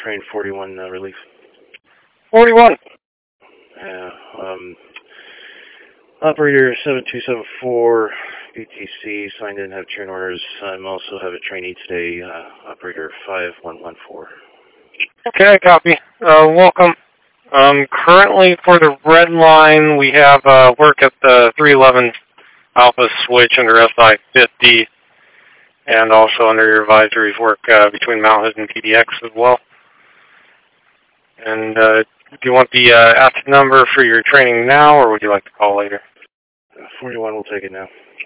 train 41 relief. 41. Operator 7274 BTC signed in, have train orders. I also have a trainee today, operator 5114. Okay, copy. Welcome. Currently for the red line, we have work at the 311 Alpha switch under SI-50, and also under your advisories work between Mount Hood and PDX as well. And do you want the active number for your training now, or would you like to call later? 41 will take it now.